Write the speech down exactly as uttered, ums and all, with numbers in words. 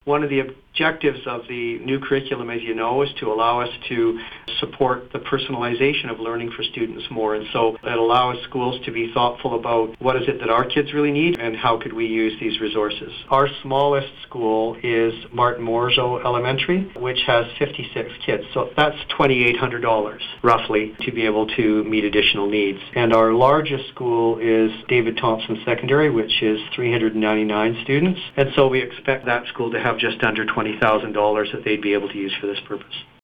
One of the objectives of the new curriculum, as you know, is to allow us to support the personalization of learning for students more. And so it allows schools to be thoughtful about what is it that our kids really need and how could we use these resources. Our smallest school is Martin Morzo Elementary, which has fifty-six kids. So that's two thousand eight hundred dollars roughly to be able to meet additional needs. And our largest school is David Thompson Secondary, which is three hundred ninety-nine students. And so we expect that school to have just under twenty thousand dollars that they'd be able to use for this purpose.